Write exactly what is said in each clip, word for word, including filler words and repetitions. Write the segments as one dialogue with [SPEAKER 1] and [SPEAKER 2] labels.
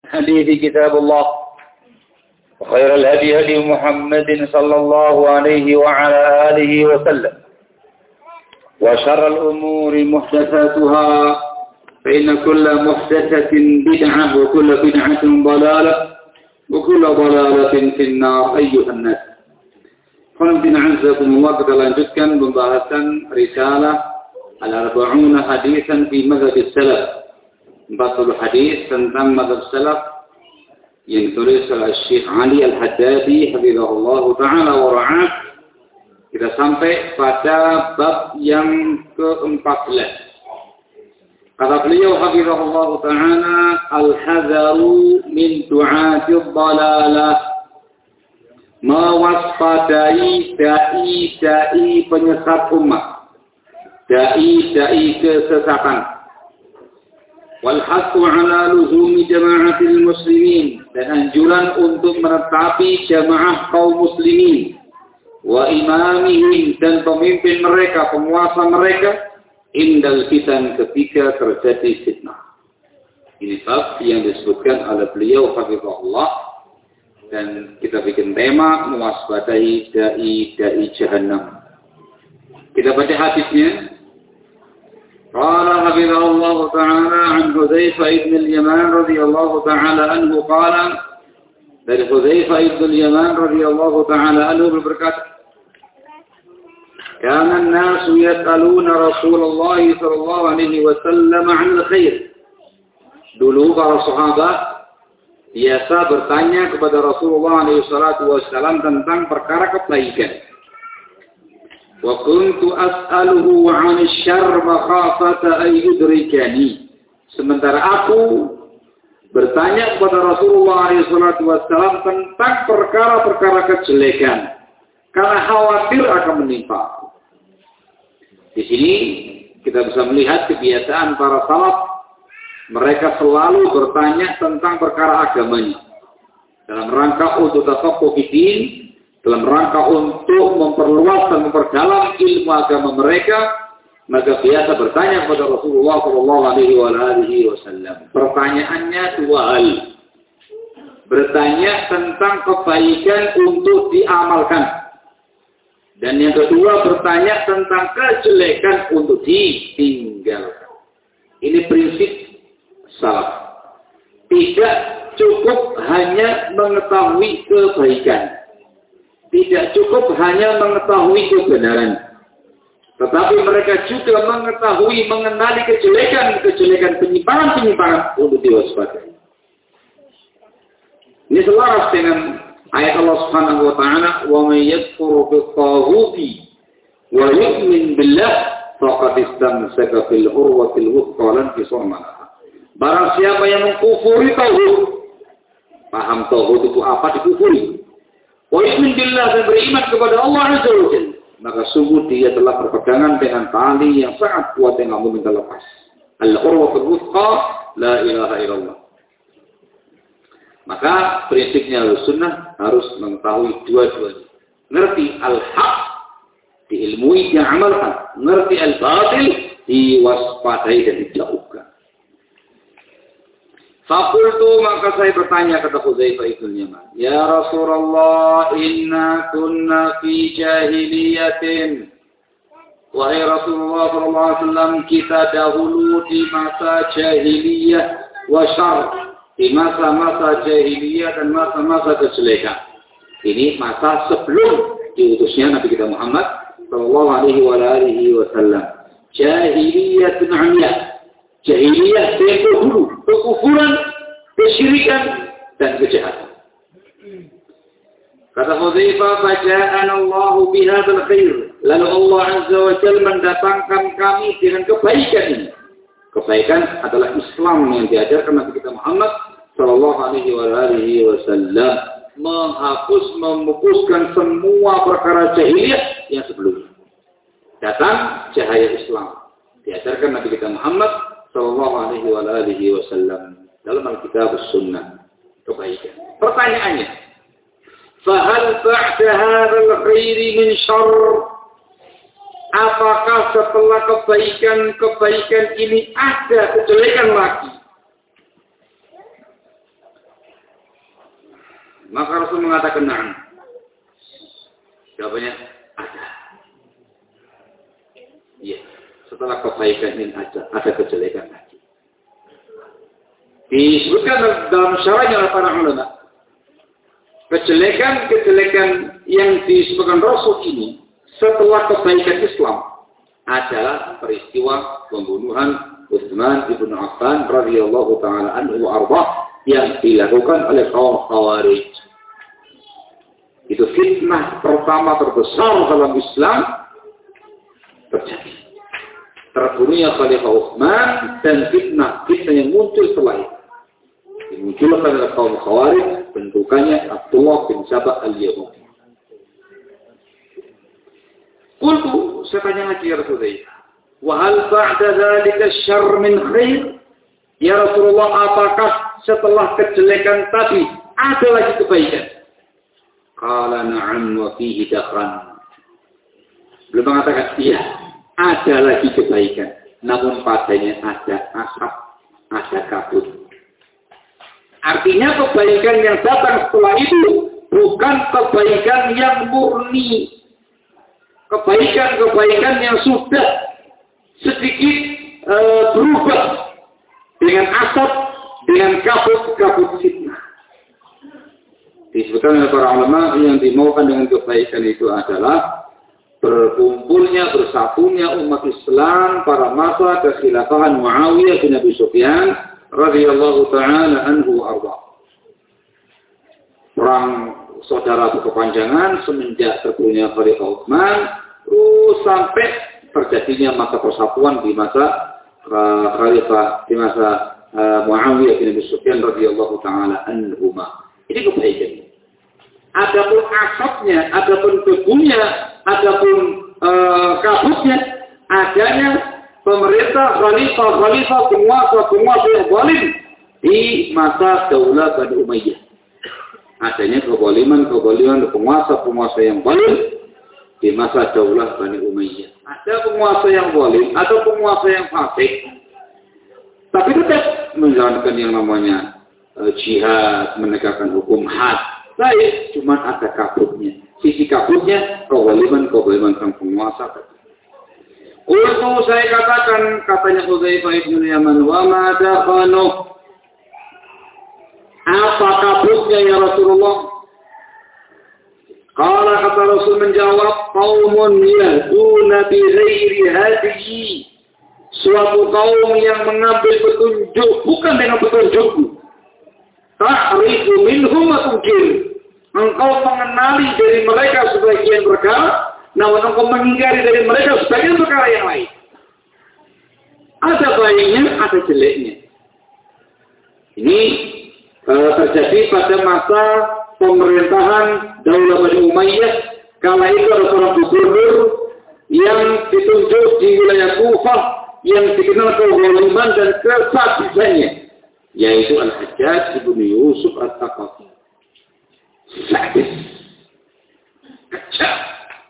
[SPEAKER 1] حديث كتاب الله وخير الهدي هدي محمد صلى الله عليه وعلى آله وسلم وشر الأمور محدثاتها فإن كل محدثة بدعة وكل بدعة ضلالة وكل ضلالة في النار أيها الناس. Qanabina azzakumullah, kita lanjutkan pembahasan risalah Al-Arba'una Hadisan fi Mazhab Salaf. empat puluh hadis tentang mazhab salaf yang ditulis oleh Syekh Ali Al-Haddadi hafizahullah taala wa ra'ah. Kita sampai pada bab yang keempat belas. Kata beliau hafizahullah taala, al-hadzaru min du'atil dhalalah. Mewaspadai dai-dai penyesat umat, dai-dai kesesatan. Walhasu ala luzumi jama'atil muslimin, dan anjuran untuk menetapi jamaah kaum muslimin, wa imamihim, dan pemimpin mereka, penguasa mereka, indal fitan, ketika terjadi fitnah. Ini bab yang disebutkan oleh beliau hafizahullah. Dan kita bikin tema mewaspadai dai-dai jahannam. Kita baca hadisnya. Qala hafizahullah ta'ala an Hudzaifah ibn al-Yaman radhiyallahu ta'ala anhu qala, dari Hudzaifah ibn al-Yaman radhiyallahu ta'ala anhu berkata, kana an-nasu yas'aluna Rasulullah sallallahu alaihi wasallam 'an al-khair. Dulu para sahabat biasa bertanya kepada Rasulullah alaihi salatu wasallam tentang perkara kebaikan. Wa kuntu as'aluhu 'anil syarr makhafata ay yudrikani. Sementara aku bertanya kepada Rasulullah alaihi salatu wasallam tentang perkara-perkara kejelekan karena khawatir akan menimpa aku. Di sini kita bisa melihat kebiasaan para salaf. Mereka selalu bertanya tentang perkara agamanya. Dalam rangka untuk tafaqquh fiddin, dalam rangka untuk memperluas dan memperdalam ilmu agama mereka, maka biasa bertanya kepada Rasulullah sallallahu alaihi wasallam. Pertanyaannya dua hal. Bertanya tentang kebaikan untuk diamalkan. Dan yang kedua bertanya tentang kejelekan untuk ditinggalkan. Ini prinsip salaf. Tidak cukup hanya mengetahui kebaikan. Tidak cukup hanya mengetahui kebenaran. Tetapi mereka juga mengetahui, mengenali kejelekan-kejelekan, penyimpangan-penyimpangan untuk diwaspadai. Ini selaras dengan ayat Allah Subhanahu wa taala, "Wa may yakfur bi-taghuti wa yu'min billah faqad istamsaka bil urwatil wuthqa lan fisama." Barang siapa yang mengkufuri tauhid, paham tauhid itu apa dikufuri, wa yu'min billah, dan beriman kepada Allah Azza wa Jalla, maka sungguh dia telah berpegangan dengan tali yang sangat kuat yang tidak mungkin terlepas. Al-urwatul wuthqa, la ilaha illallah. Maka prinsipnya Ahlussunnah harus mengetahui dua-duanya. Ngerti al-haq, diilmui, diamalkan. Ngerti al-batil, diwaspadai dan dijauhkan. Fakultu, maka saya bertanya, kata Hudzaifah ibn Yaman, ya Rasulullah, inna kunna fi jahiliyatin. Wahai Rasulullah sallallahu alaihi wasallam, kita dahulu di masa jahiliyah wa syarr, di masa-masa jahiliyah dan masa-masa kejelekan. Ini masa sebelum diutusnya Nabi kita Muhammad sallallahu alaihi wasallam. Jahiliyatun 'amiyah. Jahiliyah tempo dulu, kekufuran, kesyirikan, dan kejahatan. Kata Hudzaifah, "Faja'ana Allahu bihadzal khair." Lalu Allah Azza wa Jalla mendatangkan kami dengan kebaikan ini. Kebaikan adalah Islam yang diajarkan Nabi kita Muhammad sallallahu alaihi wasallam, menghapus, memupuskan semua perkara jahiliyah yang sebelumnya. Datang cahaya Islam. Diajarkan Nabi kita Muhammad sallallahu alaihi wasallam dalam Alkitab Sunnah, kebaikan. Pertanyaannya, fahal ba'da hadzal khairi min syarr? Apakah setelah kebaikan-kebaikan ini ada kejelekan lagi? Maka Rasul mengatakan na'am. Jawabannya ada. Iya. Setelah kebaikan ini ada, ada kejelekan lagi. Disebutkan dalam syarahnya oleh para ulama. Kejelekan-kejelekan yang disebutkan Rasul ini setelah kebaikan Islam adalah peristiwa pembunuhan Utsman bin Affan radhiyallahu taala anhu arba yang dilakukan oleh kaum Khawarij. Itu fitnah pertama terbesar dalam Islam terjadi. Terbunuhnya Khalifah Utsman dan fitnah-fitnah yang muncul setelah itu. Dimunculkan oleh kaum Khawarij, bentukannya Abdullah bin Sabah al-Yahudi. Qultu, saya tanya lagi ya Rasulullah, wa hal ba'da dzalika syarr min khair? Ya Rasulullah, apakah setelah kejelekan tadi ada lagi kebaikan? Qala na'am wa fihi dakhan. Belum mengatakan iya, ada lagi kebaikan, namun padanya ada asap, ada kabut. Artinya kebaikan yang datang setelah itu bukan kebaikan yang murni. Kebaikan-kebaikan yang sudah sedikit e, berubah dengan asap, dengan kabut-kabut fitnah. Disebutkan oleh para ulama yang dimaukan dengan kebaikan itu adalah berkumpulnya, bersatunya umat Islam pada masa kekhilafahan Muawiyah bin Abi Sufyan radhiyallahu taala anhu arba. Perang saudara berkepanjangan semenjak terbunuhnya Khalifah Utsman terus sampai terjadinya masa persatuan di masa uh, Khalifah di masa uh, Muawiyah bin Abi Sufyan radhiyallahu taala anhu. Ini kebaikan. Adapun asapnya, adapun debunya, adapun uh, kabutnya, adanya pemerintah, khalifah-khalifah, penguasa-penguasa yang zalim di masa Daulah Bani Umayyah. Adanya kezaliman-kezaliman penguasa-penguasa yang zalim di masa Daulah Bani Umayyah. Ada penguasa yang zalim, ada penguasa yang fasik, tapi tetap menjalankan yang namanya uh, jihad, menegakkan hukum had. Baik, cuma ada kabutnya. Sisi kabutnya kezaliman-kezaliman sang penguasa. Ultu saya katakan, katanya Hudzaifah bin Yaman, wa ma dakhanu. Apa kabutnya ya Rasulullah? Kala kata Rasul menjawab, qaumun yahduna bi ghairi hadiyi. Suatu kaum yang mengambil petunjuk bukan dengan petunjukku. Ta'rifu minhum wa tunkir. Engkau mengenali dari mereka sebagian perkara, namun engkau mengingkari dari mereka sebagian perkara yang lain. Ada baiknya, ada jeleknya. Ini e, terjadi pada masa pemerintahan Daulah Bani Umayyah. Kala itu ada seorang gubernur yang ditunjuk di wilayah Kufah yang dikenal kezaliman dan kesadisannya, yaitu Al-Hajjaj bin Yusuf At-Taqafi. Sadis, kejam,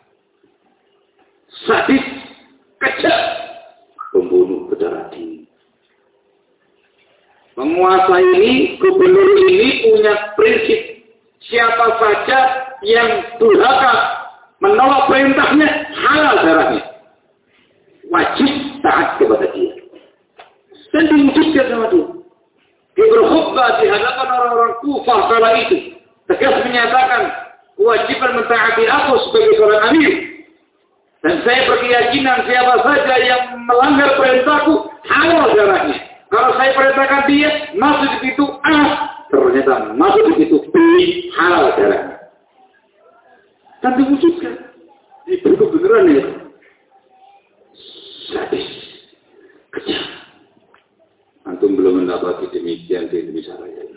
[SPEAKER 1] sadis, kejam, pembunuh berdarah dingin. Penguasa ini, gubernur ini punya prinsip, siapa saja yang durhaka menolak perintahnya, halal darahnya, wajib taat kepada dia, dan diwujudkan sama dia. Dia berkhutbah di hadapan orang-orang Kufah kala itu, tegas menyatakan kewajiban mentaati aku sebagai seorang amir. Dan saya berkeyakinan siapa saja yang melanggar perintahku, halal darahnya. Kalau saya perintahkan dia, masuk di pintu A, ternyata masuk di pintu B, halal darahnya. Dan diwujudkan. Itu beneran ya. Sadis. Kejam. Antum belum mendapati demikian di Indonesia Raya.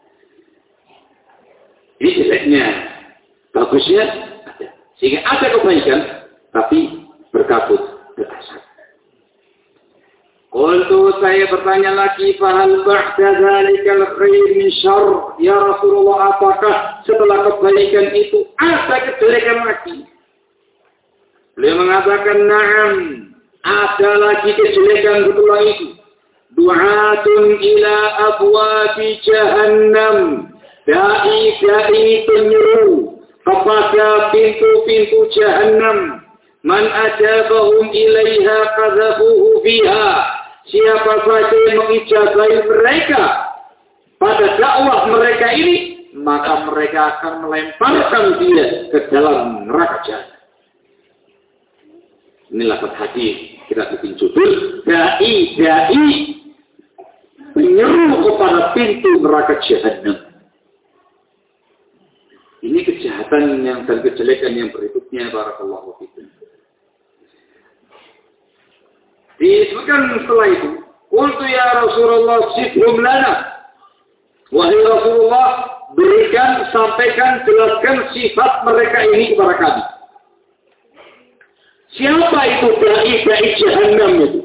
[SPEAKER 1] Ini jeleknya. Bagusnya ada. Sehingga ada kebaikan, tapi berkabut, berasap. Qultu, saya bertanya lagi, fahal ba'da dzalikal khair min syarr? Ya Rasulullah, apakah setelah kebaikan itu ada kejelekan lagi? Beliau mengatakan, na'am, ada lagi kejelekan setelah itu. Du'atun ila abwabi jahannam. dai-dai penyeru kepada pintu-pintu jahannam. Man ajabahum ilaiha qadzafuhu fiha. Siapa saja yang mengijabahi mereka pada dakwah mereka ini, maka mereka akan melemparkan dia ke dalam neraka jahanam. Inilah hadis kita bikin judul dai-dai penyeru kepada pintu neraka jahanam. Ini kejahatan yang dan kejelekan yang berikutnya. Barakallahu fikum. Disebutkan setelah itu, qultu ya Rasulullah sifhum lana. Wahai Rasulullah, berikan, sampaikan, jelaskan sifat mereka ini kepada kami. Siapa itu dai-dai jahannam itu?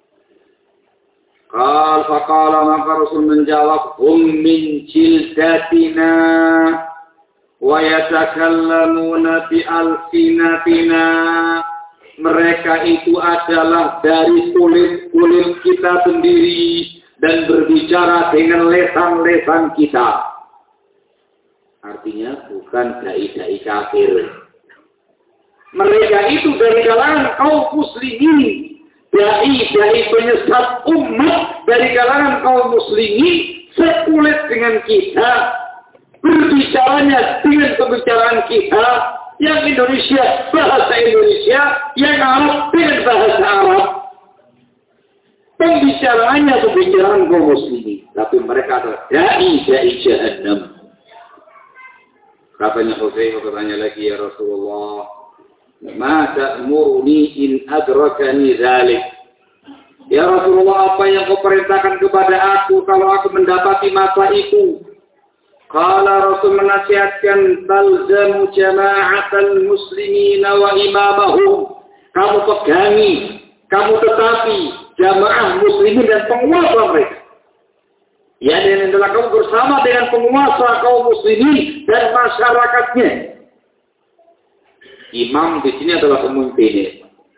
[SPEAKER 1] Qal faqala, maka Rasul menjawab, hum min jildatina wa yatakallamuna bi alsinatina. Mereka itu adalah dari kulit-kulit kita sendiri dan berbicara dengan lesan-lesan kita. Artinya bukan dai-dai kafir. Mereka itu dari kalangan kaum muslimin, dai-dai penyesat umat dari kalangan kaum muslimin, sekulit dengan kita, berbicaranya dengan pembicaraan kita. Yang Indonesia, bahasa Indonesia, yang Arab dengan bahasa Arab. Pembicaraannya pembicaraan kaum muslimin, tapi mereka adalah dai-dai jahannam. Katanya Hudzaifah, bertanya lagi, ya Rasulullah, ma ta'muruni in adrakani dzalik? Ya Rasulullah, apa yang kau perintahkan kepada aku kalau aku mendapati masa itu? Qala, Rasul menasihatkan, talzamu jama'atal muslimina wa imamahum. Kamu pegangi, kamu tetapi jamaah muslimin dan penguasa mereka. Ya, dan adalah kamu bersama dengan penguasa kaum muslimin dan masyarakatnya. Imam di sini adalah pemimpinnya.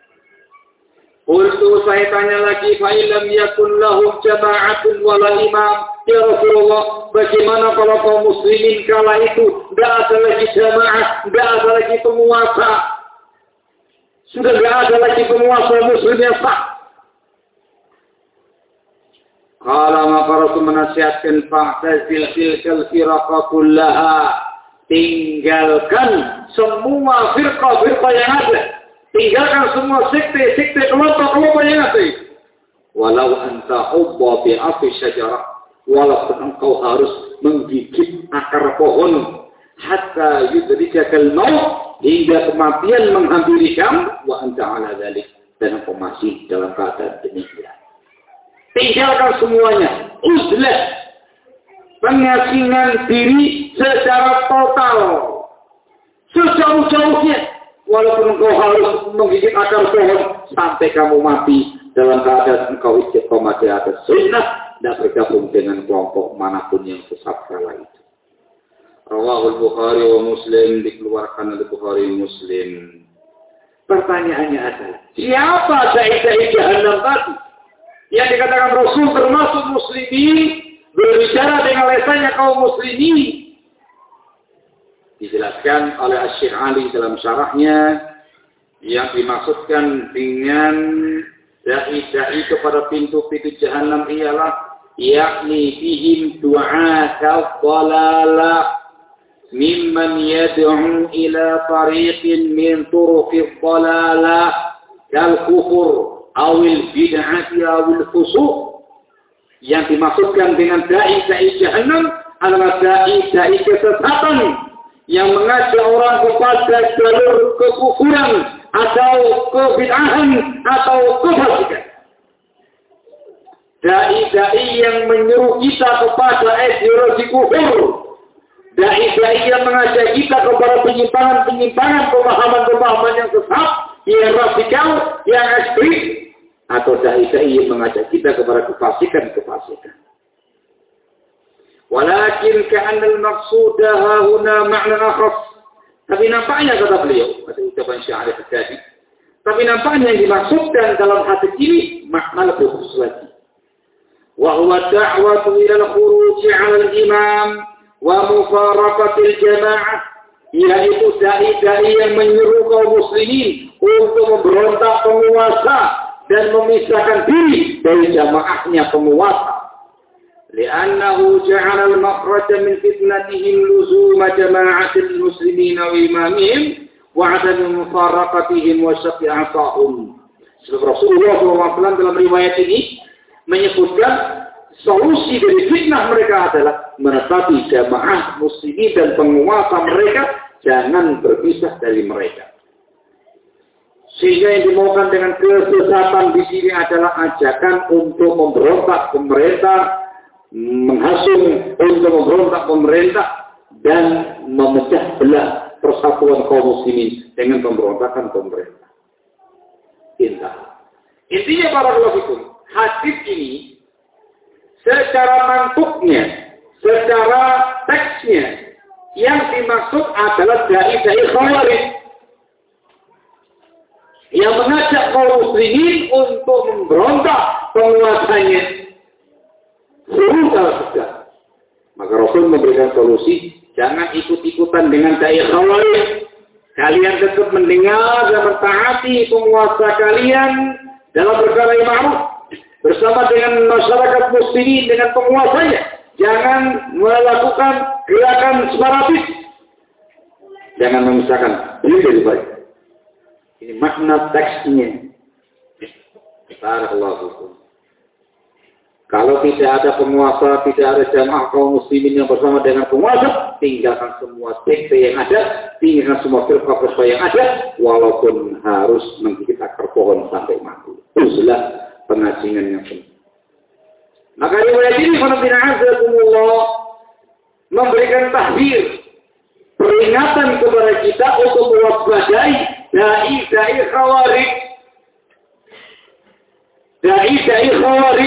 [SPEAKER 1] Qultu, saya tanya lagi, fa illam yakun lahum jama'atun wala imam. Ya Rasulullah, bagaimana kalau kaum muslimin kala itu tidak ada lagi jamaah, tidak ada lagi penguasa, sudah tidak ada lagi penguasa muslim yang sah? Qala, maka Rasul menasihatkan, fa'tazil tilkal firqa kullaha. Tinggalkan semua firqa-firqa yang ada. Tinggalkan semua sekte-sekte, kelompok-kelompok yang ada. Walau anta hubba bi afi syajarah. Walaupun engkau harus menggigit akar pohon, hatta yudrikakal maut, hingga kematian menghampiri kamu, wa anta ala dzalik, dan engkau masih dalam keadaan demikian. Tinggalkan semuanya, uzlah, pengasingan diri secara total, sejauh-jauhnya, walaupun engkau harus menggigit akar pohon sampai kamu mati dalam keadaan engkau istiqomah di atas sunnah. Dan bergabung dengan kelompok manapun yang sesat kala itu. Rawahul Bukhari wa Muslim, dikeluarkan oleh Bukhari Muslim. Pertanyaannya adalah, siapa dai-dai jahannam tadi? Yang dikatakan Rasul termasuk muslimin, berbicara dengan lesannya kaum muslimin. Dijelaskan oleh Asy-Syaikh Ali dalam syarahnya, yang dimaksudkan dengan dai-dai kepada pintu-pintu jahannam ialah yakni fihim du'ata dhalala mimman yad'u ila tariqin min turuqid dhalala kal kufur awil bid'ati awil fusuq. Yang dimaksudkan dengan dai-dai jahannam adalah dai-dai kesesatan yang mengajak orang kepada jalur kekufuran atau kebid'ahan atau kefasikan. Dai-dai yang menyuruh kita kepada ideologi kufur. Dai-dai yang mengajak kita kepada penyimpangan-penyimpangan, pemahaman-pemahaman yang sesat, yang radikal, yang ekstrim. Atau dai-dai yang mengajak kita kepada kefasikan-kefasikan. Walakin ka'annal maqsuda hahuna ma'na akhas. Tapi nampaknya, kata beliau, ada ucapan syair tadi, tapi nampaknya yang dimaksudkan dalam hadis ini makna lebih khusus lagi. Wa huwa da'watu ila al-khuruj 'ala al-imam wa mufaraqatil jamaah, yaitu dai-dai yang menyuruh kaum muslimin untuk memberontak penguasa dan memisahkan diri dari jamaahnya penguasa. Li'annahu ja'ala al-makhraja min fitnatihim luzuma jama'atil muslimin wa imamihim wa 'adam mufaraqatihim wa syafi'atahum. Sebab Rasulullah shallallahu alaihi wasallam dalam riwayat ini menyebutkan solusi dari fitnah mereka adalah menetapi jamaah muslimin dan penguasa mereka jangan berpisah dari mereka. Sehingga yang dimaukan dengan kesesatan di sini adalah ajakan untuk memberontak pemerintah, menghasung untuk memberontak pemerintah dan memecah belah persatuan kaum muslimin dengan pemberontakan pemerintah. Indah. Intinya para ulama, hadis ini secara mantuknya, secara teksnya yang dimaksud adalah dai-dai khawarij yang mengajak kaum muslimin untuk memberontak penguasanya. Suruh kalau sudah. Maka Rasul memberikan solusi, jangan ikut-ikutan dengan dai khawarij. Kalian tetap mendengar dan mentaati penguasa kalian dalam perkara yang ma'ruf bersama dengan masyarakat muslimin dengan penguasanya. Jangan melakukan gerakan separatis. Jangan memisahkan diri dari baik. Ini makna teksnya. Barakallahu fikum. Kalau tidak ada penguasa, tidak ada jamaah kaum muslimin yang bersama dengan penguasa, tinggalkan semua sekte yang ada, tinggalkan semua firqah-firqah yang ada, walaupun harus menggigit akar pohon sampai mati. Itulah pengasingan yang penuh. Maka riwayat ini Allah memberikan tahdir, peringatan kepada kita untuk mewaspadai dai-dai khawarij, dai-dai khawarij.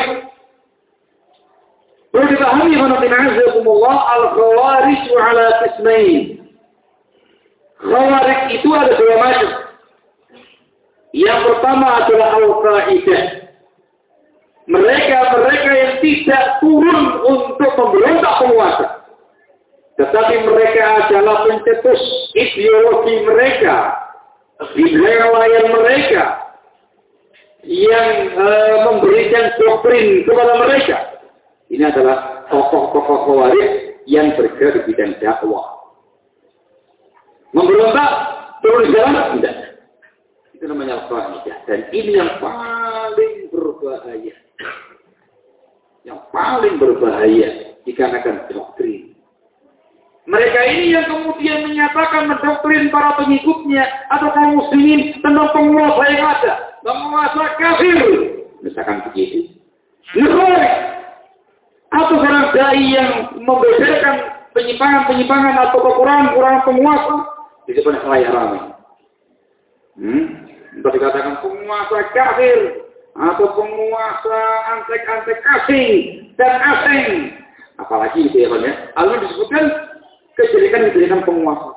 [SPEAKER 1] Perlu dipahami Allah, al-khawarij ala qismain. Khawarij itu ada dua macam. Yang pertama adalah al-qaidah. Mereka-mereka yang tidak turun untuk memberontak penguasa. Tetapi mereka adalah pencetus ideologi mereka, nilai mereka, yang uh, memberikan doktrin kepada mereka. Ini adalah tokoh-tokoh khawarij yang bergerak di bidang dakwah. Memberontak, turun jalan, tidak. Itu namanya al-qaidah. Dan ini yang paling berbahaya. Yang paling berbahaya dikarenakan doktrin. Mereka ini yang kemudian menyatakan mendoktrin para pengikutnya atau kaum muslimin tentang penguasa yang ada. Penguasa kafir. Misalkan begitu. Khawarij. Atau seorang dai yang membeberkan penyimpangan-penyimpangan atau kekurangan-kekurangan penguasa di depan khalayak ramai. Hmm? Untuk dikatakan penguasa kafir atau penguasa antek-antek asing dan asing. Apalagi itu ya Pak ya. Lalu disebutkan kejelekan-kejelekan penguasa.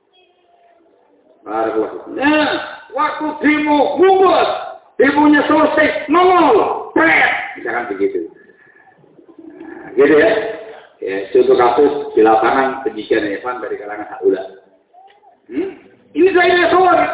[SPEAKER 1] Nah, waktu demo bubar, demonya selesai, nongol, pret, misalkan begitu. Gitu ya, ya contoh kasus di lapangan penyidikan Evan dari kalangan haula. Hmm? Ini saya khawarij.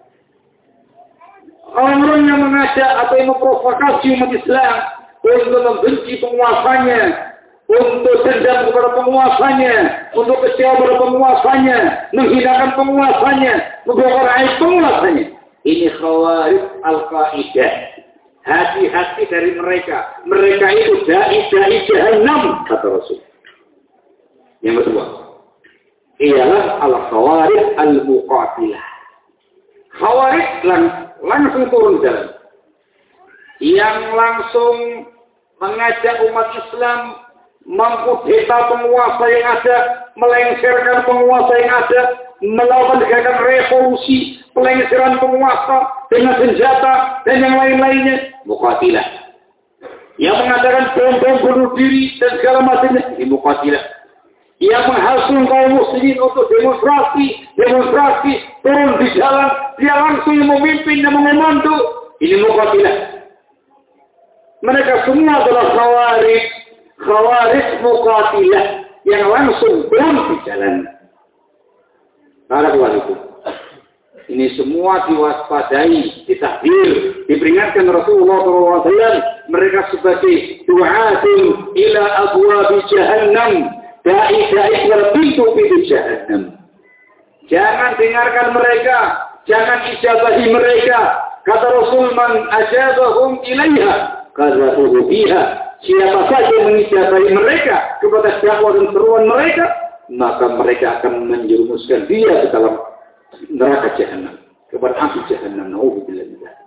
[SPEAKER 1] Orang-orang yang mengajak atau yang memprovokasi umat Islam untuk membenci penguasanya, untuk dendam kepada penguasanya, untuk kecewa kepada penguasanya, menghinakan penguasanya, membongkar aib penguasanya. Ini khawarij al-qaidah. Hati-hati dari mereka. Mereka itu dai-dai jahannam, kata Rasul. Yang kedua, ialah al-khawarij al-muqatilah. Khawarij lang langsung turun jalan. Yang langsung mengajak umat Islam mengkudeta penguasa yang ada, melengsarkan penguasa yang ada, melakukan gerakan revolusi, pelengseran penguasa dengan senjata dan yang lain-lainnya. Muqatilah. Yang mengadakan bom-bom bunuh diri dan segala macamnya. Ini muqatilah. Yang menghasung kaum muslimin untuk demonstrasi, demonstrasi, turun di jalan, dia langsung yang memimpin dan mengomando. Ini muqatilah. Mereka semua adalah khawarij, khawarij muqatilah. yang langsung bom di jalan. Barakallahu fikum. Ini semua diwaspadai, ditahdir, diperingatkan Rasulullah shallallahu alaihi wasallam. Mereka sebagai du'atun ila abwabi jahannam, da'i-da'i keluar pintu-pintu jahannam. Jangan dengarkan mereka, jangan ijabahi mereka. Kata Rasul, man ajabahum ilaiha qadzafuhu biha. Siapa saja mengijabahi mereka kepada dakwah dan seruan mereka, maka mereka akan menjerumuskan dia ke dalam neraka jahanam, kepada api jahanam. Nauzubillah.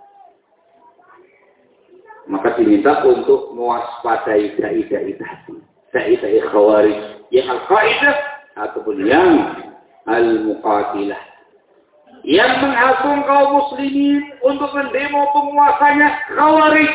[SPEAKER 1] Maka diminta untuk mewaspadai dai-dai tadi, dai-dai khawarij, yang al-qaidah ataupun yang al-muqatilah, yang menghasung kaum muslimin untuk mendemo penguasanya khawarij,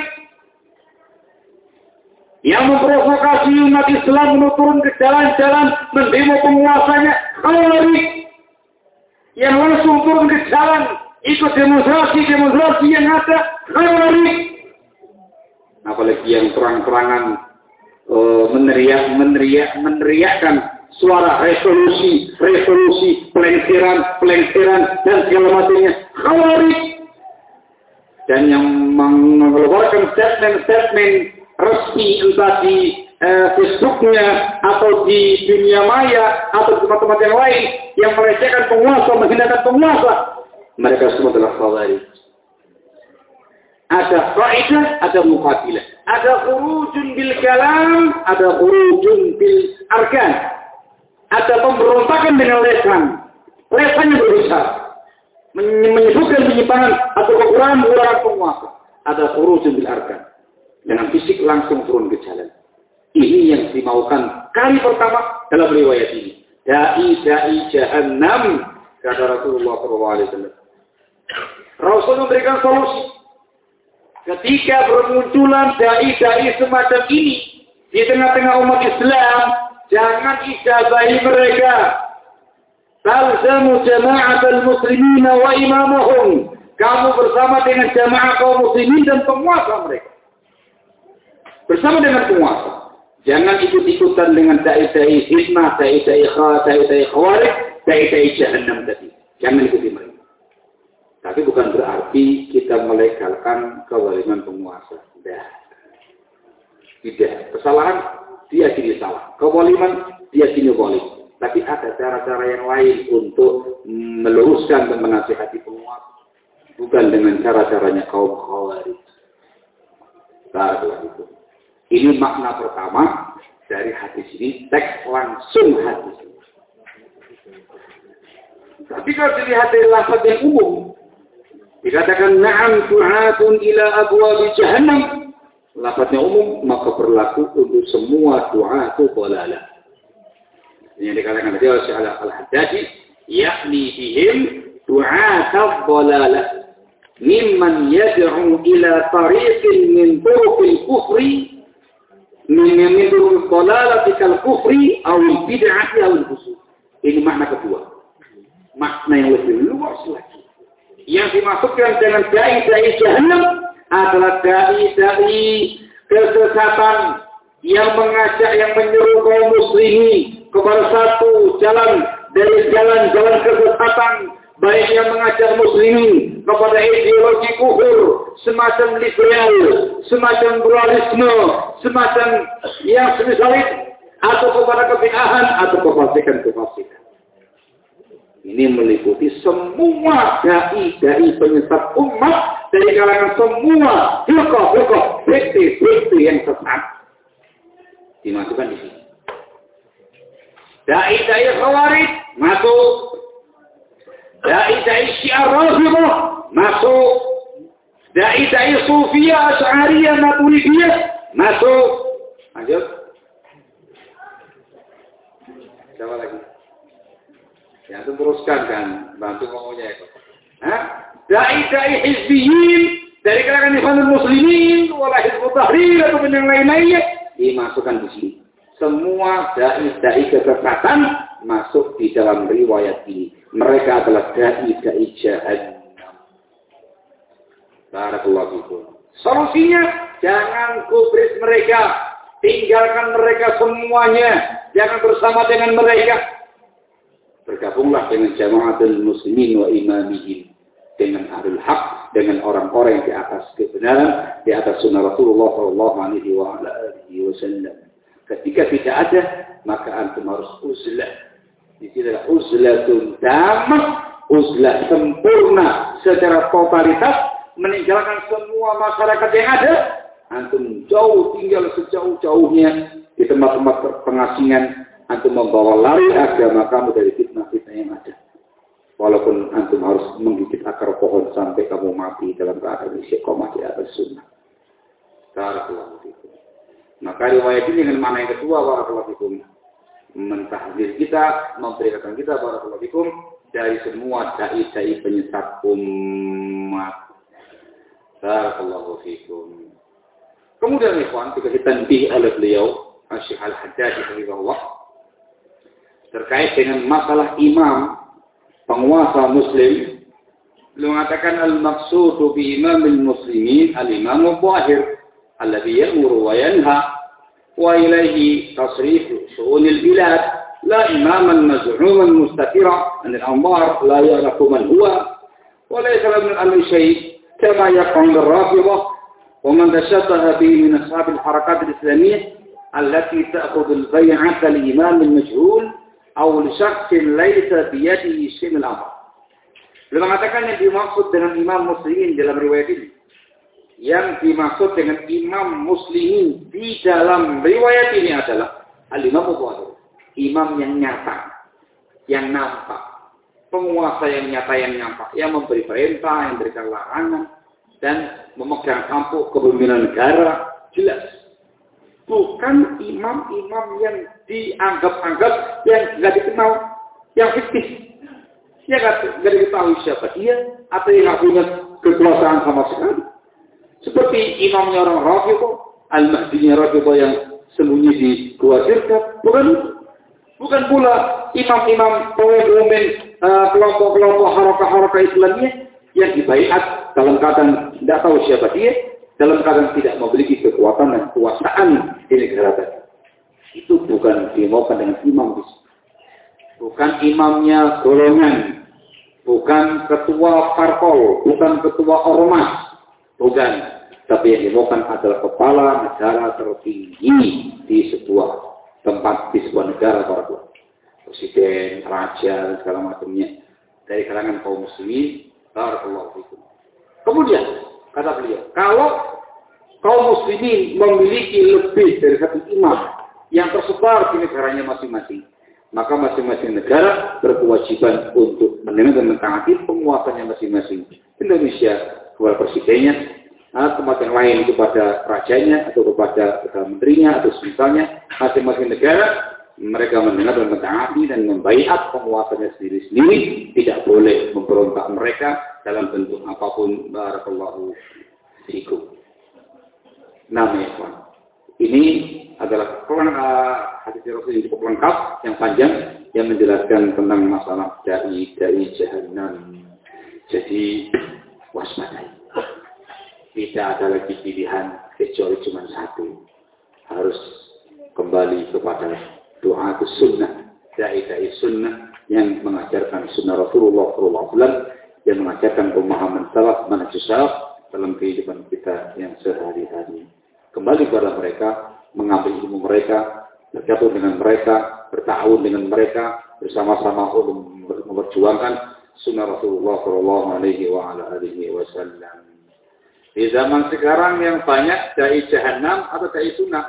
[SPEAKER 1] yang memprovokasi umat Islam untuk turun ke jalan-jalan mendemo penguasanya khawarij, yang langsung turun ke jalan ikut demonstrasi-demonstrasi yang ada khawarij. Apalagi yang terang-terangan uh, meneriak, meneriak, meneriakkan suara revolusi, revolusi, pelengseran, pelengseran dan segala macamnya khawarij. Dan yang mengeluarkan statement-statement resmi entah di uh, Facebooknya atau di dunia maya atau di tempat-tempat yang lain yang melecehkan penguasa, menghinakan penguasa, mereka semua adalah khawarij. Ada kaidah, ada muqatilah, ada khurujun bil kalam, ada khurujun bil arkan, ada pemberontakan dengan lesan, lesannya berbesar, menyebutkan penyimpangan atau kekurangan-kekurangan penguasa. Ada khurujun bil arkan, dengan fisik langsung turun ke jalan. Ini yang dimaukan kali pertama dalam riwayat ini. Dai-dai jahannam, kata Rasulullah shallallahu alaihi wasallam. Rasul memberikan solusi. Ketika bermunculan dai-dai semacam ini di tengah-tengah umat Islam, jangan ijabahi mereka. Talzamu jama'atul muslimin wa imamahum. Kamu bersama dengan jamaah kaum muslimin dan penguasa mereka. Bersama dengan penguasa. Jangan ikut-ikutan dengan dai-dai fitnah, dai-dai kha, dai-dai khawarij, dai-dai jahannam tadi. Jangan ikuti mereka. Tapi bukan berarti kita melegalkan kezaliman penguasa. Tidak. Tidak. Kesalahan, dia kini salah. Kezaliman, dia kini zalim. Tapi ada cara-cara yang lain untuk meluruskan dan menasihati penguasa. Bukan dengan cara-caranya kaum khawarij. Barulah itu. Ini makna pertama dari hadis ini. Teks langsung hadis ini. Tapi kalau dilihat dari lafaz yang umum, dikatakan na'am du'atun ila abwabi jahannam. Lafaznya umum, maka berlaku untuk semua du'atu dhalalah. Yang dikatakan tadi oleh Syekh Al-Haddadi, yakni bihim du'atu dhalalah mimman yad'u ila tariqin min turuqil kufri min min turuqil dhalalah kal kufri aw bid'ah aw al-fusuq. Ini makna kedua. Makna yang lebih luas lagi. Yang dimasukkan dengan dai-dai jahannam adalah dai-dai kesesatan yang mengajak, yang menyuruh kaum muslimin kepada satu jalan dari jalan-jalan kesesatan, baik yang mengajak muslimin kepada ideologi kufur, semacam liberal, semacam pluralisme, semacam yang semisal itu, atau kepada kebid'ahan atau kefasikan-kefasikan. Ini meliputi semua dai-dai penyesat umat dari kalangan semua firqah-firqah, sekte-sekte yang sesat. Dimasukkan di sini. Dai-dai khawarij masuk. Dai-dai syiar rafidhah masuk. Dai-dai sufiyah, asy'ariyah, maturidiyah masuk. Lanjut. Siapa lagi? Ya, itu teruskan kan, bantu ngomongnya itu. Hah? Dai-dai hizbiyin dari kalangan Ikhwanul Muslimin, wala Hizbut Tahrir atau yang lain-lainnya dimasukkan di sini. Semua dai-dai kesesatan masuk di dalam riwayat ini. Mereka adalah dai-dai jahannam. Barakallahu fikum. Solusinya jangan kubris mereka, Tinggalkan mereka semuanya. Jangan bersama dengan mereka. Bergabunglah dengan jama'atul muslimin wa imamihim. Dengan ahlul haq, dengan orang-orang yang di atas kebenaran, di atas sunnah Rasulullah sallallahu alaihi wasallam. Ketika tidak ada, maka antum harus uzlah. Di sini adalah uzlatun tamah, uzlah sempurna secara totalitas, meninggalkan semua masyarakat yang ada. Antum jauh tinggal sejauh-jauhnya di tempat-tempat pengasingan. Antum membawa lari agama kamu dari fitnah-fitnah yang ada. Walaupun antum harus menggigit akar pohon sampai kamu mati dalam keadaan istiqomah di atas sunnah. Barakallahu fikum. Maka riwayat ini dengan makna yang kedua, barakallahu fikum, mentahdir kita, memperingatkan kita, barakallahu fikum, dari semua dai-dai penyesat umat. Barakallahu fikum. Kemudian ikhwan, kita ditandih oleh beliau, Syekh Al-Haddad rahimahullah, terkait dengan masalah imam penguasa muslim. Beliau mengatakan al-maqsudu bi imamil muslimin al-imam al-zahir alladhi ya'muru wa yanha wa ilayhi tasrif shu'unil bilad la imaman maz'uman mustatira an al-anbar la ya'lamu man huwa wa laysa min al-amri shay' kama yaqum ar-rafidah wa man tashabbaha bihi min ashab al-harakat al-islamiyyah allati ta'khudhu al-bay'ata li-imam al-majhul atau syaksin laisa biyadihi syai'ul amr. Beliau mengatakan yang dimaksud dengan imam muslimin dalam riwayat ini, yang dimaksud dengan imam muslimin di dalam riwayat ini adalah al-imam al-zahir, imam yang nyata, yang nampak, penguasa yang nyata, yang nampak, yang memberi perintah, yang memberikan larangan, dan memegang tampuk kepemimpinan negara, jelas. Bukan imam-imam yang dianggap-anggap, yang nggak dikenal, yang fiktif. Dia nggak diketahui siapa dia, atau yang nggak punya kekuasaan sama sekali. Seperti imamnya orang Rafidhah, al-Mahdinya Rafidhah yang sembunyi di gua Sirkat. Bukan bukan pula imam-imam pemimpin uh, kelompok-kelompok harakah-harakah Islamiyah yang dibaiat dalam keadaan tidak tahu siapa dia, dalam keadaan tidak memiliki kekuatan dan kekuasaan di negara tadi. Itu bukan dimaukan dengan imam. Bukan imamnya golongan. Bukan ketua parpol. Bukan ketua ormas. Bukan. Tapi yang dimaukan adalah kepala negara tertinggi di sebuah tempat, di sebuah negara. Presiden, raja, dan segala macamnya. Dari kalangan kaum muslimin. Barakallahu fikum. Kemudian, kata beliau, kalau kaum muslimin memiliki lebih dari satu imam yang tersebar di negaranya masing-masing, maka masing-masing negara berkewajiban untuk mendengar dan mentaati penguasanya masing-masing. Indonesia kepada presidennya, tempat yang lain kepada rajanya atau kepada perdana menterinya atau semisalnya. Masing-masing negara mereka mendengar dan mentaati dan membaiat penguasanya sendiri-sendiri, tidak boleh memberontak mereka dalam bentuk apapun. Barakallahu fikum. Nah, ini adalah uh, hadis Rasul yang cukup lengkap, yang panjang, yang menjelaskan tentang masalah dai dai jahannam. Jadi waspadai. Tidak ada lagi pilihan kecuali cuma satu. Harus kembali kepada doa sunnah, dai-dai sunnah yang mengajarkan sunnah Rasulullah sallallahu alaihi wasallam, yang mengajarkan pemahaman salaf, manhaj salaf dalam kehidupan kita yang sehari-hari. Kembali kepada mereka, mengambil ilmu mereka, bergabung dengan mereka, bertahun dengan mereka, bersama-sama untuk memperjuangkan sunnah Rasulullah sallallahu alaihi wasallam. Di zaman sekarang yang banyak dai jahannam atau dai sunnah?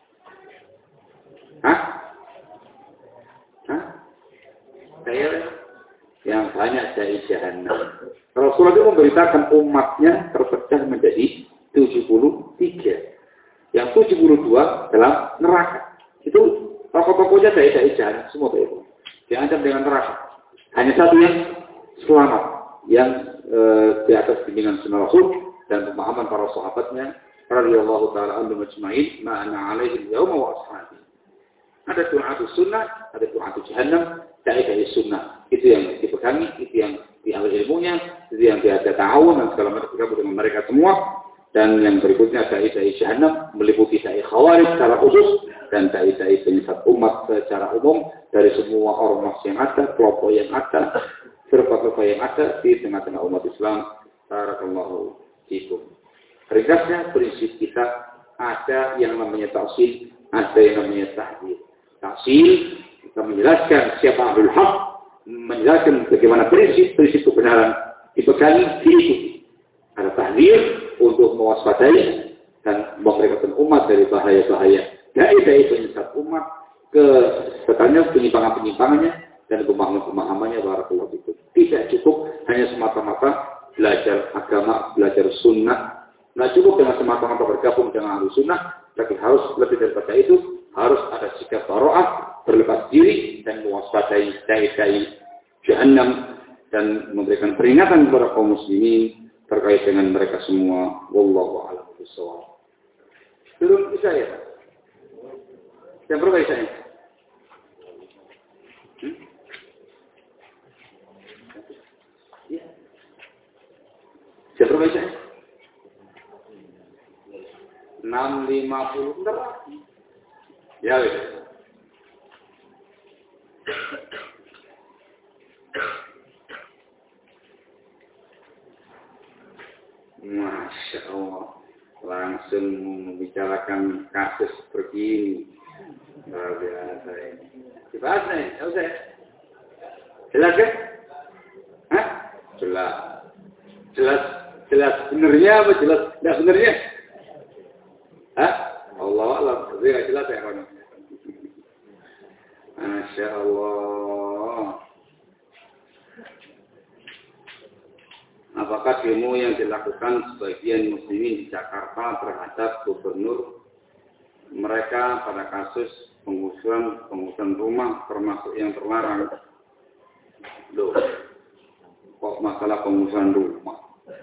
[SPEAKER 1] Hah? Hah? Saya yang banyak dai jahannam. Rasulullah itu memberitakan umatnya terpecah menjadi tujuh puluh tiga. Yang tujuh puluh dua dalam neraka. Itu pokok-pokoknya dai-dai jahannam semua itu. Diancam dengan neraka. Hanya satu yang selamat, yang e, di atas bimbingan sunnah Rasul dan pemahaman para sahabatnya radhiyallahu taala anhum ajma'in ma ana alaihi al-yawma wa ashabi. Ada du'atus sunnah, ada du'atus jahannam, dai-dai sunnah. Itu yang dipegangi, itu yang diambil ilmunya, itu yang diajak ta'awun dan segala macam bergabung dengan mereka semua. Dan yang berikutnya dai-dai jahannam meliputi dai khawarij secara khusus dan dai-dai penyesat umat secara umum dari semua ormas yang ada, kelompok yang ada, serba-serba yang ada di tengah-tengah umat Islam. Barakallahu fikum. Ringkasnya prinsip kita ada yang namanya taksil, ada yang namanya tahdzir. Taksil kita menjelaskan siapa ahlul haq, menjelaskan bagaimana prinsip-prinsip kebenaran dipegangi, diikuti. Ada tahdzir untuk mewaspadai dan memperingatkan umat dari bahaya-bahaya dai-dai penyesat umat ke sebenarnya penyimpangan-penyimpangannya dan pemahaman-pemahamannya. Barakallahu fikum. Tidak cukup hanya semata-mata belajar agama, belajar sunnah. Nah cukup dengan semata-mata bergabung dengan ahlu sunnah, tapi harus lebih daripada itu, harus ada sikap baro'ah, berlepas diri dan mewaspadai dai-dai jahannam dan memberikan peringatan kepada kaum muslimin terkait dengan mereka semua. Wallahu a'lam bishawab. Belum bisa ya Pak? Yang berapa isanya? Hmm? Ya. Yang berapa isanya? enam lima puluh bentar lagi. Ya wes. Masya Allah, langsung membicarakan kasus begini. Luar biasa ini. Dibahas nih, ya usah. Jelas kan? Hah? Jelas. Jelas. Jelas benernya apa jelas tidak benernya? Hah? Allah Allah, itu nggak jelas ya kawan. Masya Allah. Apakah demo yang dilakukan sebagian muslimin di Jakarta terhadap gubernur mereka pada kasus penggusuran penggusuran rumah termasuk yang terlarang? Loh, kok masalah penggusuran rumah?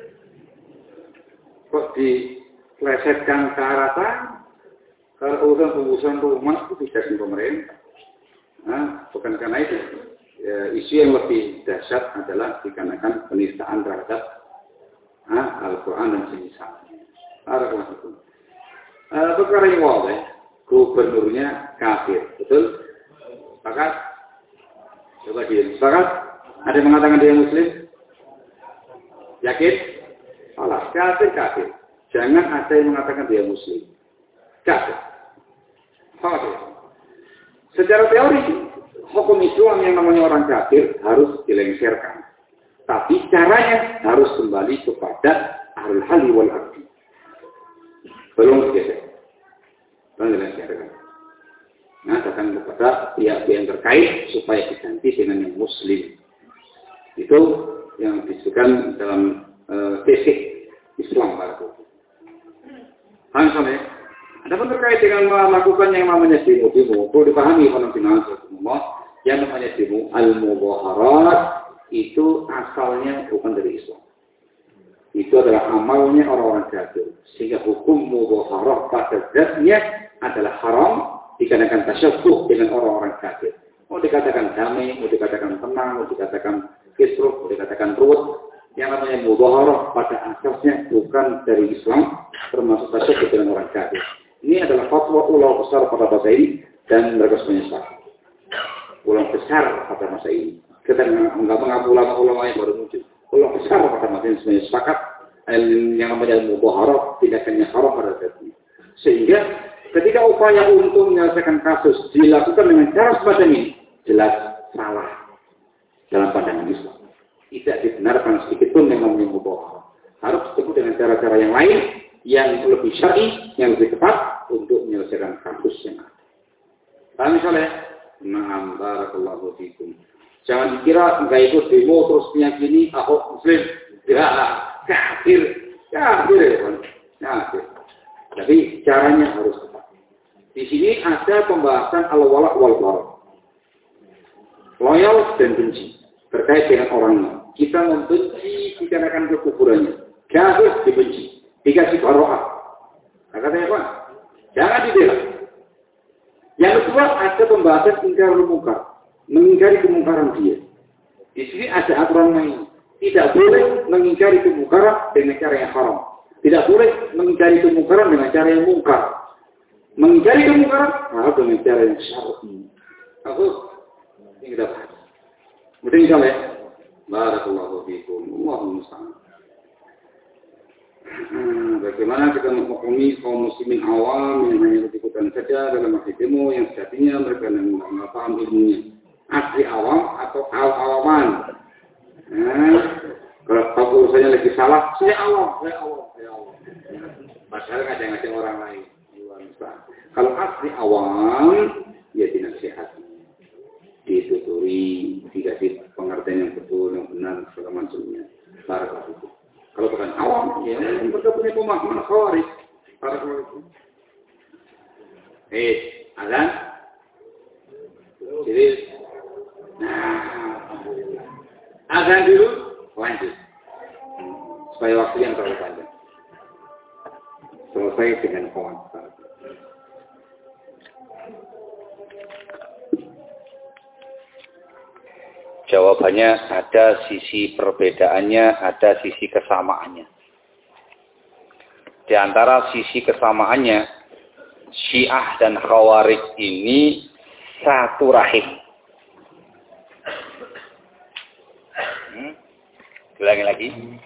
[SPEAKER 1] Kok diplesetkan ke arah sana? Kalau urusan penggusuran rumah itu tidak di pemerintah. Nah, bukan karena itu. Ya, isu yang lebih dahsyat adalah dikarenakan penistaan terhadap ah, Al-Quran dan semisalnya. Barakallahu. Uh, perkara yang wawah, gubernurnya kafir, betul? Sepakat? Coba dia, sepakat? Ada yang mengatakan dia Muslim? Yakin? Salah, kafir kafir. Jangan ada yang mengatakan dia Muslim. Kafir. Kafir. Secara teori, hukum Islam yang namanya orang kafir harus dilengserkan. Tapi caranya harus kembali kepada ahlul halli wal aqdi. Belum digeser. Belum dilengserkan. Nah, datang kepada pihak-pihak yang terkait supaya diganti dengan yang muslim. Itu yang disebutkan dalam uh, basic Islam. Paham sampai? Ada pun terkait dengan melakukan yang namanya demo-demo, perlu dipahami fenomenal semua. Yang namanya demo al-mudhaharat itu asalnya bukan dari Islam. Itu adalah amalnya orang-orang kafir. Sehingga hukum mudhaharat pada zatnya adalah haram dikarenakan tasyabbuh dengan orang-orang kafir. Mau dikatakan damai, mau dikatakan tenang, mau dikatakan kisruh, mau dikatakan ruwet. Yang namanya mudhaharat pada asasnya bukan dari Islam, termasuk tasyabbuh dengan orang kafir. Ini adalah fatwa ulama besar pada masa ini dan mereka semuanya sepakat. Ulama besar pada masa ini. Kita enggak mengaku ulama-ulama yang baru muncul. Ulama besar pada masa ini semuanya sepakat yang namanya mudhaharat tindakannya haram pada zatnya. Sehingga ketika upaya untuk menyelesaikan kasus dilakukan dengan cara semacam ini, jelas salah dalam pandangan Islam. Tidak dibenarkan sedikit pun yang namanya mudhaharat. Harus disebut dengan cara-cara yang lain yang lebih syar'i, yang lebih tepat untuk menyelesaikan kasus yang ada. Paham misalnya? Na'am, barakallahu fikum. Jangan dikira enggak ikut demo terus meyakini Ahok Muslim. Ya, kafir. Kafir ya, kafir. Tapi caranya harus tepat. Di sini ada pembahasan al-wala' wal bara'. Loyal dan benci terkait dengan orangnya. Kita membenci dikarenakan kekufurannya. Kafir dibenci. Dikasih baro'ah. Nah, katanya apa? Jangan dibela. Yang kedua, ada pembahasan ingkar mungkar. Mengingkari kemungkaran dia. Di sini ada aturan lain. Tidak boleh mengingkari kemungkaran dengan cara yang haram. Tidak boleh mencari kemungkaran dengan cara yang mungkar. Mencari kemungkaran harus dengan cara yang syar'i. Aku ini kita bahas. Mungkin insyaallah ya. Barakallahu fiikum. Allahumma musta'an. Hmm, bagaimana kita menghukumi kaum muslimin awam yang hanya ikut-ikutan saja dalam aksi demo yang sejatinya mereka tidak paham ilmunya? Asli awam atau al-awaman? Nah, kalau urusannya lagi salah, saya awam, saya awam, saya awam. Padahal kadang-kadang orang lain. Kalau asli awam, ya dinasihati, dituturi, dikasih pengertian yang betul, yang benar, segala macamnya. Barakallahu. Kalau bukan awam, ya mereka punya pemahaman khawarij. Barakallahu. Eh, azan? Jadi, nah, azan dulu, lanjut. Supaya waktu yang terlalu panjang. Selesai dengan kawan.
[SPEAKER 2] Jawabannya ada sisi perbedaannya, ada sisi kesamaannya. Di antara sisi kesamaannya, Syiah dan Khawarij ini satu rahim. Hmm? Ulangi lagi.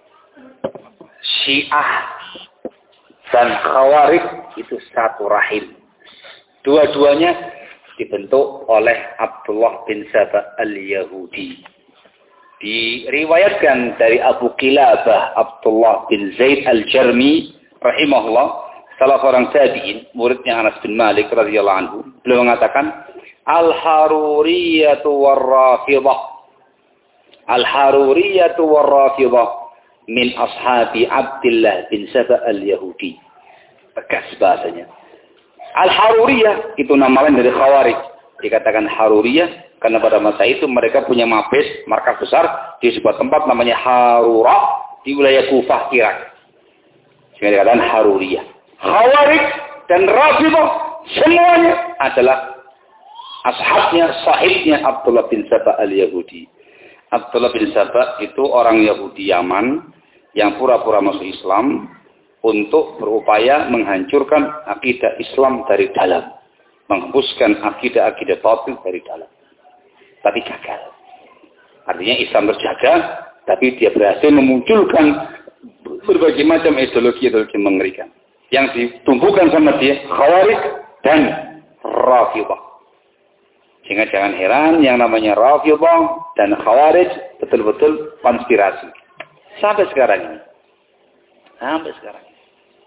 [SPEAKER 2] Syiah dan Khawarij itu satu rahim. Dua-duanya dibentuk oleh Abdullah bin Saba al-Yahudi. Diriwayatkan dari Abu Kilabah Abdullah bin Zaid al-Jarmi rahimahullah, salah seorang tabi'in, muridnya Anas bin Malik radhiyallahu anhu. Beliau mengatakan, Al-Haruriyatu war-Rafidah. Al-Haruriyatu war-Rafidah min ashabi Abdullah bin Saba al-Yahudi. Tegas bahasanya. Al-Haruriyah itu nama lain dari Khawarij. Dikatakan Haruriyah karena pada masa itu mereka punya mabes, markas besar di sebuah tempat namanya Harurah di wilayah Kufah, Irak. Sehingga dikatakan Haruriyah. Khawarij dan Rafidhah semuanya adalah ashabnya, sahibnya Abdullah bin Saba al-Yahudi. Abdullah bin Saba itu orang Yahudi Yaman yang pura-pura masuk Islam untuk berupaya menghancurkan akidah Islam dari dalam. Menghembuskan akidah-akidah batil dari dalam. Tapi gagal. Artinya Islam terjaga, tapi dia berhasil memunculkan berbagai macam ideologi-ideologi mengerikan. Yang ditumbuhkan sama dia, Khawarij dan Rafidhah. Sehingga jangan heran yang namanya Rafidhah dan Khawarij betul-betul konspirasi. Sampai sekarang ini. Sampai sekarang ini.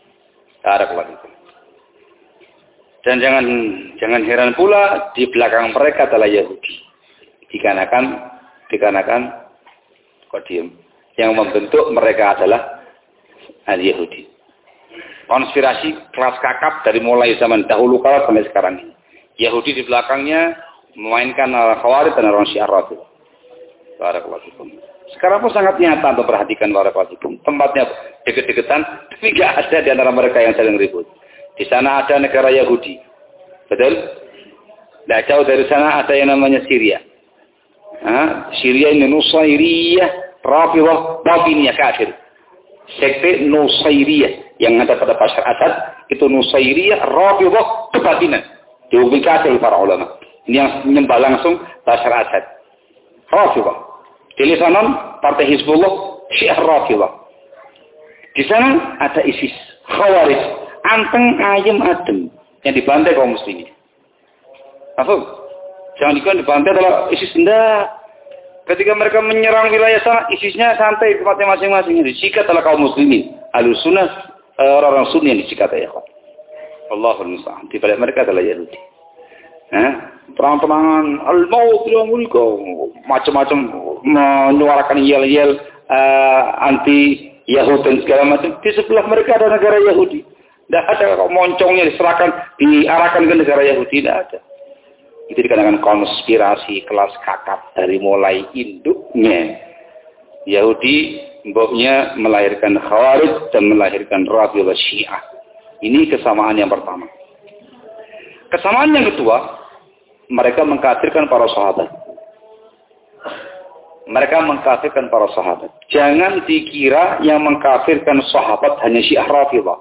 [SPEAKER 2] Dan jangan jangan heran pula di belakang mereka adalah Yahudi. Dikarenakan dikarenakan kok diem. Yang membentuk mereka adalah al-Yahudi. Konspirasi kelas kakap dari mulai zaman dahulu kala sampai sekarang ini. Yahudi di belakangnya memainkan Khawarij dan orang Syiah Rafidhah. Barakallahu. Sekarang pun sangat nyata untuk perhatikan barakallahu. Tempatnya deket-deketan, tapi tidak ada di antara mereka yang saling ribut. Di sana ada negara Yahudi. Betul? Tidak jauh dari sana ada yang namanya Syria. Nah, Syria ini Nusairiyah, Rafidhah, Batiniyah, kafir. Sekte Nusairiyah yang ada pada Bashar Assad itu Nusairiyah, Rafidhah, kebatinan. Diubikasi oleh para ulama. Ini yang menyembah langsung Bashar Assad. Rafidhah. Di Lebanon, Partai Hizbullah, Syiah Rafidhah. Di sana ada ISIS, Khawarij, anteng ayam adem yang dibantai kaum muslimin. Apa? Jangan dikira dibantai kalau ISIS tidak. Ketika mereka menyerang wilayah sana, ISISnya santai di tempatnya masing-masing. Disikat oleh kaum muslimin. Ahlussunnah, orang-orang Sunni yang disikat ya. Allahul musta'an. Di balik mereka adalah Yahudi. Nah, perang-perangan al-maut yang mulka, macam-macam menyuarakan yel-yel uh, anti Yahudi dan segala macam. Di sebelah mereka ada negara Yahudi. Tidak ada moncongnya diserahkan, diarahkan ke negara Yahudi. Tidak ada. Itu dikatakan konspirasi kelas kakap dari mulai induknya. Yahudi mboknya melahirkan Khawarij dan melahirkan Rafidhah Syiah. Ini kesamaan yang pertama. Kesamaan yang kedua, mereka mengkafirkan para sahabat. mereka mengkafirkan para sahabat. Jangan dikira yang mengkafirkan sahabat hanya Syiah Rafidhah.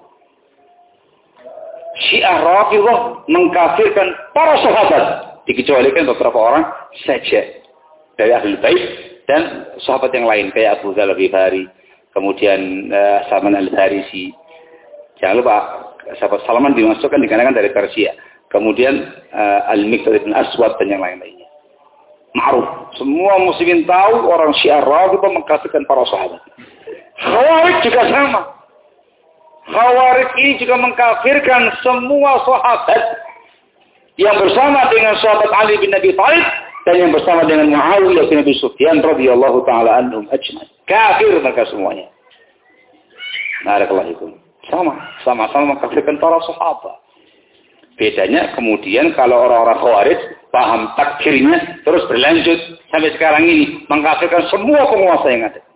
[SPEAKER 2] Syiah Rafidhah mengkafirkan para sahabat, dikecualikan beberapa orang saja dari Ahlul Bait dan sahabat yang lain kayak Abu Dzar Al-Ghifari, kemudian uh, Salman Al-Farisi. Jangan lupa sahabat Salman dimasukkan dikarenakan dari Persia. Kemudian uh, Al-Miqdad bin Aswad dan yang lain-lainnya. Ma'ruf. Semua muslimin tahu orang Syiah Rafidhah mengkafirkan para sahabat. Khawarij juga sama. Khawarij ini juga mengkafirkan semua sahabat yang bersama dengan sahabat Ali bin Abi Thalib dan yang bersama dengan Muawiyah bin Abi Sufyan radhiyallahu taala anhum ajma'in. Kafir mereka semuanya. Barakallahu. Sama, sama-sama mengkafirkan para sahabat. Bedanya kemudian kalau orang-orang Khawarij paham takfirnya terus berlanjut sampai sekarang ini mengkafirkan semua penguasa yang ada.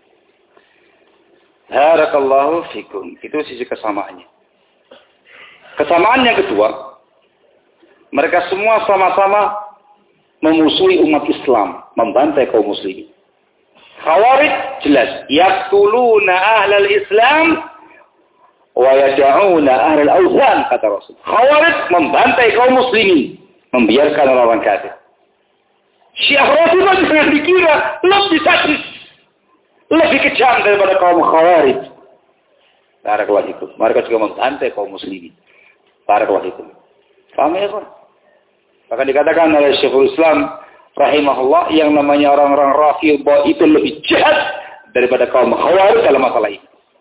[SPEAKER 2] Barakallahu fikum. Itu sisi kesamaannya. Kesamaan yang kedua, mereka semua sama-sama memusuhi umat Islam, membantai kaum muslimin. Khawarij jelas, yaqtuluna ahlal Islam wa yad'una ahlal awthan, kata Rasul. Khawarij membantai kaum muslimin, membiarkan orang-orang kafir. Syiah Rafidhah jangan dikira lebih sadis, lebih kejam daripada kaum Khawarij. Barakallahu fikum. Mereka juga membantai kaum muslimin. Barakallahu fikum. Paham ya, Pak? Bahkan dikatakan oleh Syekhul Islam rahimahullah yang namanya orang-orang Rafidhah itu lebih jahat daripada kaum Khawarij dalam masalah ini.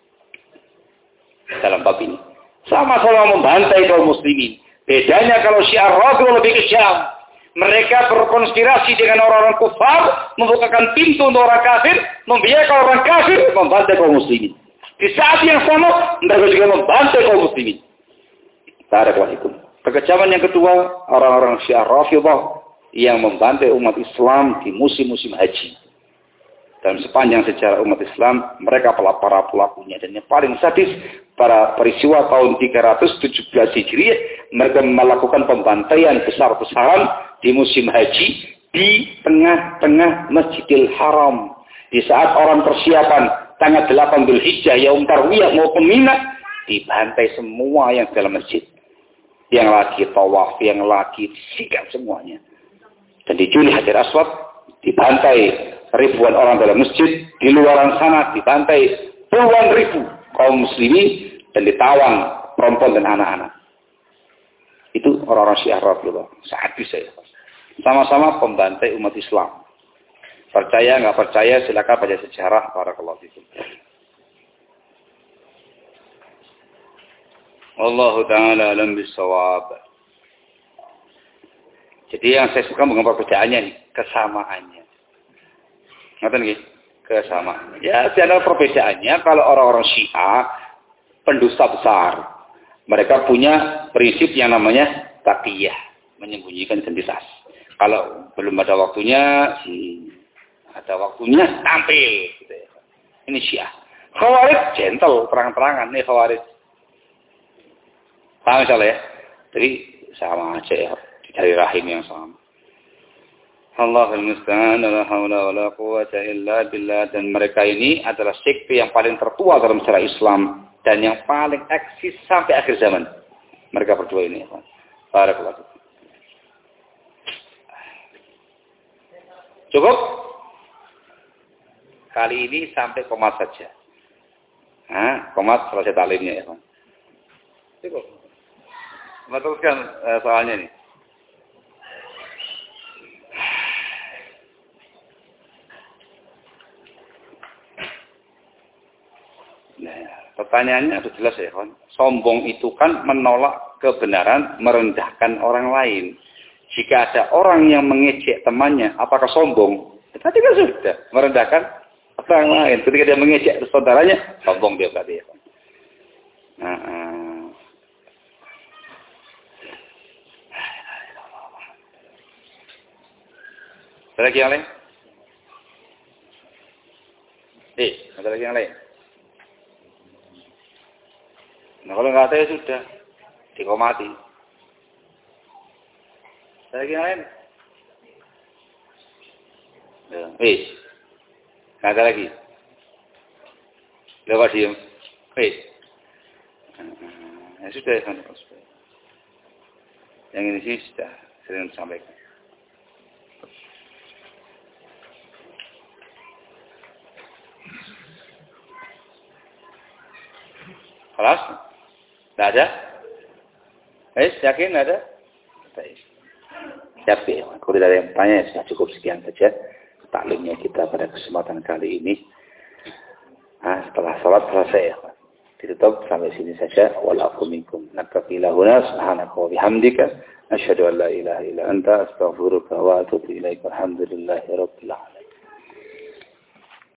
[SPEAKER 2] Dalam bab ini. Sama-sama membantai kaum muslimin. Bedanya kalau Syiah Rafidhah lebih kejam. Mereka berkonspirasi dengan orang-orang kufar, membukakan pintu untuk orang kafir, membiarkan orang kafir membantai kaum muslimin. Di saat yang sama, mereka juga membantai kaum muslimin. Barakallahu. Kekejaman yang kedua, orang-orang Syiah Rafidhah yang membantai umat Islam di musim-musim haji. Dalam sepanjang sejarah umat Islam, mereka para pelakunya. Dan yang paling sadis, pada peristiwa tahun tiga ratus tujuh belas Hijriah, mereka melakukan pembantaian besar-besaran di musim haji di tengah-tengah Masjidil Haram. Di saat orang persiapan tanggal delapan Dzulhijjah, Yaum Tarwiyah mau ke Mina, dibantai semua yang dalam masjid. Yang lagi tawaf, yang lagi disikat semuanya. Dan di Juli Hajar Aswad dibantai ribuan orang dalam masjid, di luar sana dibantai puluhan ribu kaum muslimin dan ditawan perempuan dan anak-anak. Itu orang-orang Syiah Rafidhah. Sangat bisa ya. Sama-sama pembantai umat Islam. Percaya nggak percaya silakan baca sejarah. Barakallahu fikum. Wallahu ta'ala alam bisawab. Jadi yang saya suka bukan perbedaannya nih, kesamaannya. Ngerti nggih? Kesamaan. Ya, ada perbedaannya kalau orang-orang Syiah pendusta besar. Mereka punya prinsip yang namanya taqiyah, menyembunyikan identitas. Kalau belum ada waktunya, si ada waktunya tampil gitu ya. Ini Syiah. Khawarij gentle, terang-terangan nih Khawarij. Paham misalnya ya? Jadi sama aja ya, dari rahim yang sama. Allahul musta'an, la haula wala quwwata illa billah. Dan mereka ini adalah sekte yang paling tertua dalam sejarah Islam dan yang paling eksis sampai akhir zaman. Mereka berdua ini. Barakallahu. Cukup? Kali ini sampai komat saja. Nah, komat selesai talimnya ya, Pak. Cukup. Teruskan eh, soalnya nih. Nah, pertanyaannya sudah jelas ya, kan? Sombong itu kan menolak kebenaran, merendahkan orang lain. Jika ada orang yang mengejek temannya, apakah sombong? Tadi kan sudah merendahkan orang lain. Ketika dia mengejek saudaranya, sombong dia berarti ya. Nah, uh, ada lagi yang lain? Eh, ada lagi yang lain? Nah, kalau nggak ada ya sudah. Dikomati. Ada lagi yang lain? Eh, Nggak ada lagi. Lepas diam. Baik. Ya sudah ya. Yang ini sih sudah sering disampaikan. Kelas? Tidak ada? Eh, yakin ada? Baik. Siap ya. Kalau tidak ada yang bertanya, ya sudah cukup sekian saja taklimnya kita pada kesempatan kali ini. Nah, setelah salat selesai ya. Ditutup sampai sini saja. Walafu minkum. Naktafi lahuna subhanaka wa bihamdika. Asyhadu an la ilaha illa anta astaghfiruka wa atubu ilaika. Alhamdulillahi rabbil alamin.